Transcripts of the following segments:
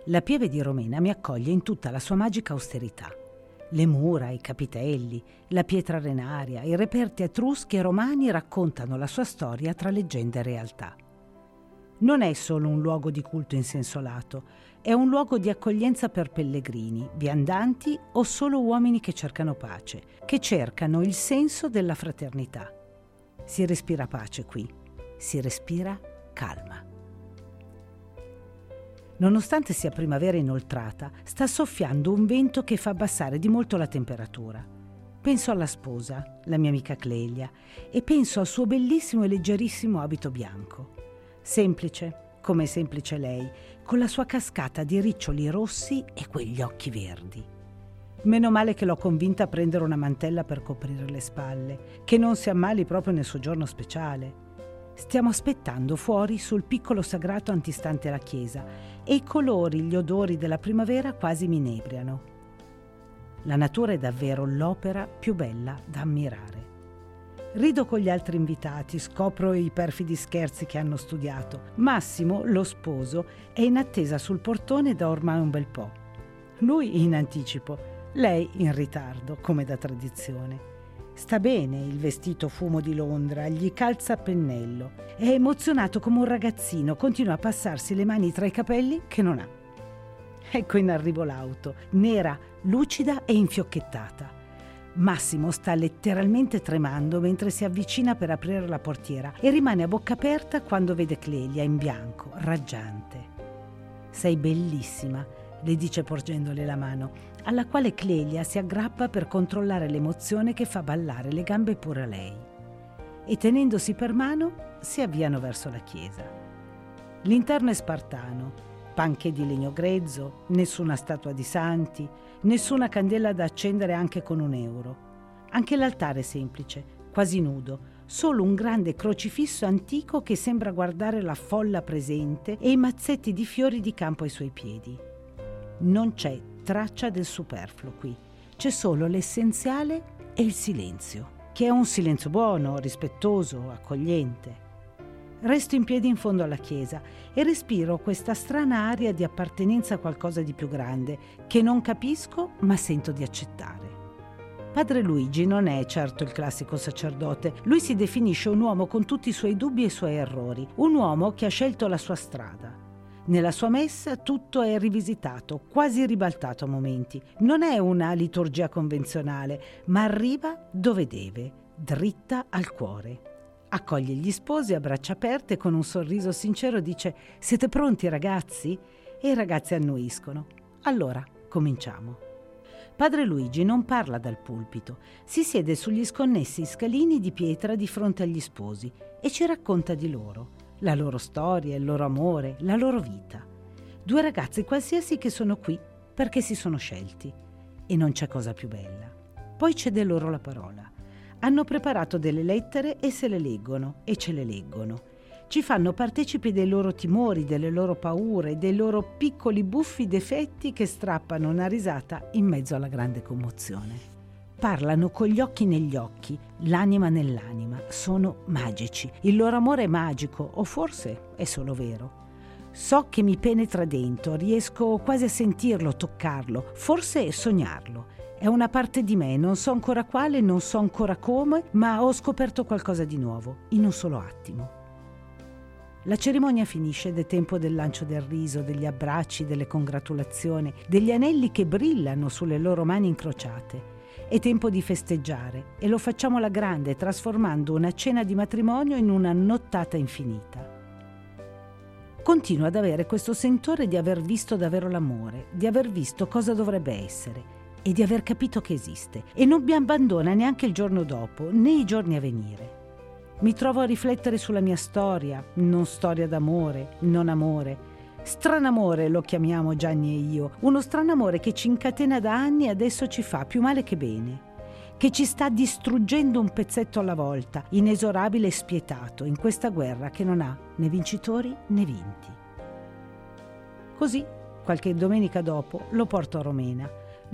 La Pieve di Romena mi accoglie in tutta la sua magica austerità. Le mura, i capitelli, la pietra arenaria, i reperti etruschi e romani raccontano la sua storia tra leggenda e realtà. Non è solo un luogo di culto in senso lato, è un luogo di accoglienza per pellegrini, viandanti o solo uomini che cercano pace, che cercano il senso della fraternità. Si respira pace qui, si respira calma. Nonostante sia primavera inoltrata, sta soffiando un vento che fa abbassare di molto la temperatura. Penso alla sposa, la mia amica Clelia, e penso al suo bellissimo e leggerissimo abito bianco. Semplice, come semplice lei, con la sua cascata di riccioli rossi e quegli occhi verdi. Meno male che l'ho convinta a prendere una mantella per coprire le spalle, che non si ammali proprio nel suo giorno speciale. Stiamo aspettando fuori sul piccolo sagrato antistante la chiesa e i colori, gli odori della primavera quasi mi inebriano. La natura è davvero l'opera più bella da ammirare. Rido con gli altri invitati, scopro i perfidi scherzi che hanno studiato. Massimo, lo sposo, è in attesa sul portone da ormai un bel po'. Lui in anticipo, lei in ritardo, come da tradizione. Sta bene il vestito fumo di Londra, gli calza a pennello. È emozionato come un ragazzino, continua a passarsi le mani tra i capelli che non ha. Ecco in arrivo l'auto, nera, lucida e infiocchettata. Massimo sta letteralmente tremando mentre si avvicina per aprire la portiera e rimane a bocca aperta quando vede Clelia in bianco, raggiante. «Sei bellissima», le dice porgendole la mano, alla quale Clelia si aggrappa per controllare l'emozione che fa ballare le gambe pure a lei. E tenendosi per mano si avviano verso la chiesa. L'interno è spartano, panche di legno grezzo, nessuna statua di santi, nessuna candela da accendere anche con €1. Anche l'altare è semplice, quasi nudo, solo un grande crocifisso antico che sembra guardare la folla presente e i mazzetti di fiori di campo ai suoi piedi. Non c'è traccia del superfluo qui, c'è solo l'essenziale e il silenzio, che è un silenzio buono, rispettoso, accogliente. Resto in piedi in fondo alla chiesa e respiro questa strana aria di appartenenza a qualcosa di più grande, che non capisco ma sento di accettare. Padre Luigi non è certo il classico sacerdote, lui si definisce un uomo con tutti i suoi dubbi e i suoi errori, un uomo che ha scelto la sua strada. Nella sua messa tutto è rivisitato, quasi ribaltato a momenti. Non è una liturgia convenzionale, ma arriva dove deve, dritta al cuore. Accoglie gli sposi a braccia aperte e con un sorriso sincero dice: «Siete pronti, ragazzi?» E i ragazzi annuiscono. Allora, cominciamo. Padre Luigi non parla dal pulpito, si siede sugli sconnessi scalini di pietra di fronte agli sposi e ci racconta di loro. La loro storia, il loro amore, la loro vita. 2 ragazzi qualsiasi che sono qui perché si sono scelti. E non c'è cosa più bella. Poi cede loro la parola. Hanno preparato delle lettere e se le leggono e ce le leggono. Ci fanno partecipi dei loro timori, delle loro paure, dei loro piccoli buffi difetti che strappano una risata in mezzo alla grande commozione. Parlano con gli occhi negli occhi, l'anima nell'anima, sono magici. Il loro amore è magico, o forse è solo vero. So che mi penetra dentro, riesco quasi a sentirlo, toccarlo, forse sognarlo. È una parte di me, non so ancora quale, non so ancora come, ma ho scoperto qualcosa di nuovo, in un solo attimo. La cerimonia finisce ed è tempo del lancio del riso, degli abbracci, delle congratulazioni, degli anelli che brillano sulle loro mani incrociate. È tempo di festeggiare e lo facciamo alla grande, trasformando una cena di matrimonio in una nottata infinita. Continuo ad avere questo sentore di aver visto davvero l'amore, di aver visto cosa dovrebbe essere e di aver capito che esiste e non mi abbandona neanche il giorno dopo, né i giorni a venire. Mi trovo a riflettere sulla mia storia, non storia d'amore, non amore. Stranamore lo chiamiamo Gianni e io, uno stranamore che ci incatena da anni e adesso ci fa più male che bene, che ci sta distruggendo un pezzetto alla volta, inesorabile e spietato, in questa guerra che non ha né vincitori né vinti. Così, qualche domenica dopo, lo porto a Romena.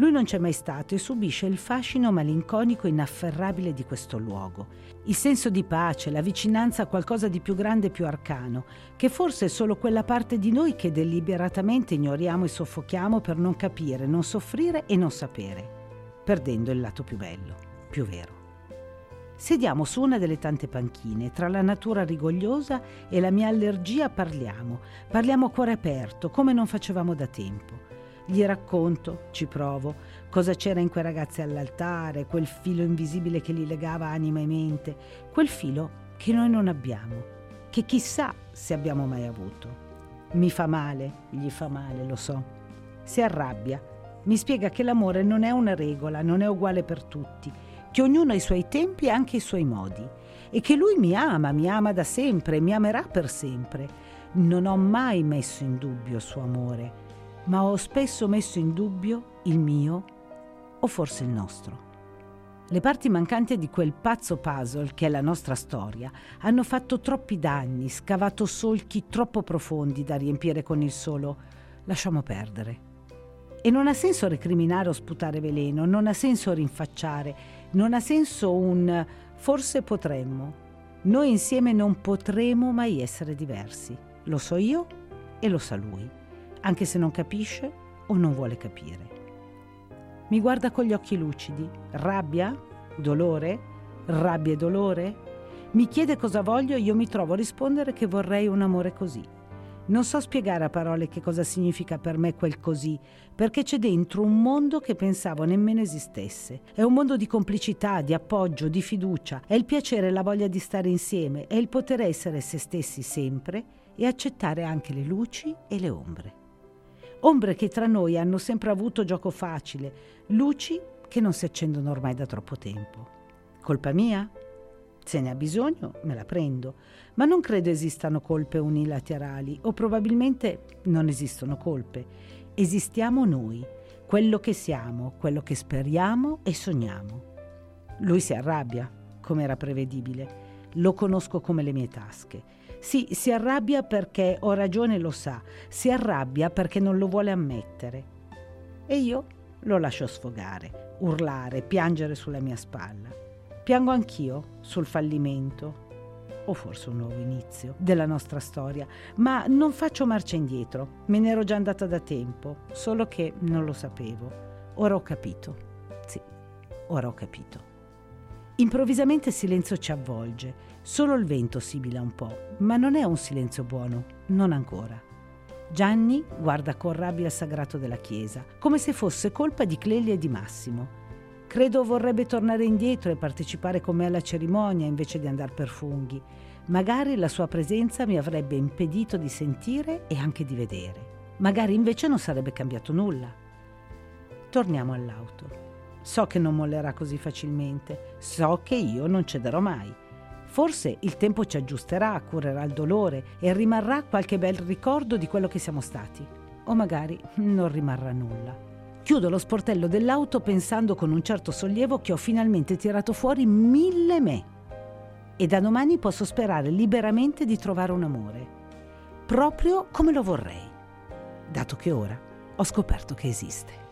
Lui non c'è mai stato e subisce il fascino malinconico inafferrabile di questo luogo. Il senso di pace, la vicinanza a qualcosa di più grande e più arcano, che forse è solo quella parte di noi che deliberatamente ignoriamo e soffochiamo per non capire, non soffrire e non sapere, perdendo il lato più bello, più vero. Sediamo su una delle tante panchine, tra la natura rigogliosa e la mia allergia parliamo a cuore aperto, come non facevamo da tempo. Gli racconto, ci provo, cosa c'era in quei ragazzi all'altare, quel filo invisibile che li legava anima e mente, quel filo che noi non abbiamo, che chissà se abbiamo mai avuto. Mi fa male, gli fa male, lo so. Si arrabbia, mi spiega che l'amore non è una regola, non è uguale per tutti, che ognuno ha i suoi tempi e anche i suoi modi, e che lui mi ama da sempre, mi amerà per sempre. Non ho mai messo in dubbio il suo amore, ma ho spesso messo in dubbio il mio o forse il nostro. Le parti mancanti di quel pazzo puzzle che è la nostra storia hanno fatto troppi danni, scavato solchi troppo profondi da riempire con il solo lasciamo perdere. E non ha senso recriminare o sputare veleno, non ha senso rinfacciare, non ha senso un forse potremmo. Noi insieme non potremo mai essere diversi. Lo so io e lo sa lui, anche se non capisce o non vuole capire. Mi guarda con gli occhi lucidi. Rabbia? Dolore? Rabbia e dolore? Mi chiede cosa voglio e io mi trovo a rispondere che vorrei un amore così. Non so spiegare a parole che cosa significa per me quel così, perché c'è dentro un mondo che pensavo nemmeno esistesse. È un mondo di complicità, di appoggio, di fiducia. È il piacere e la voglia di stare insieme, è il poter essere se stessi sempre e accettare anche le luci e le ombre. Ombre che tra noi hanno sempre avuto gioco facile, luci che non si accendono ormai da troppo tempo. Colpa mia? Se ne ha bisogno, me la prendo, ma non credo esistano colpe unilaterali o probabilmente non esistono colpe. Esistiamo noi, quello che siamo, quello che speriamo e sogniamo. Lui si arrabbia, come era prevedibile. Lo conosco come le mie tasche. Sì, si arrabbia perché ho ragione, lo sa. Si arrabbia perché non lo vuole ammettere. E io lo lascio sfogare, urlare, piangere sulla mia spalla. Piango anch'io sul fallimento, o forse un nuovo inizio, della nostra storia, ma non faccio marcia indietro, me ne ero già andata da tempo, solo che non lo sapevo. Ora ho capito. Sì, ora ho capito. Improvvisamente il silenzio ci avvolge, solo il vento sibila un po', ma non è un silenzio buono, non ancora. Gianni guarda con rabbia il sagrato della chiesa, come se fosse colpa di Clelia e di Massimo. Credo vorrebbe tornare indietro e partecipare con me alla cerimonia invece di andare per funghi. Magari la sua presenza mi avrebbe impedito di sentire e anche di vedere. Magari invece non sarebbe cambiato nulla. Torniamo all'auto. So che non mollerà così facilmente. So che io non cederò mai. Forse il tempo ci aggiusterà, curerà il dolore e rimarrà qualche bel ricordo di quello che siamo stati. O magari non rimarrà nulla. Chiudo lo sportello dell'auto pensando con un certo sollievo che ho finalmente tirato fuori 1000 me. E da domani posso sperare liberamente di trovare un amore. Proprio come lo vorrei. Dato che ora ho scoperto che esiste.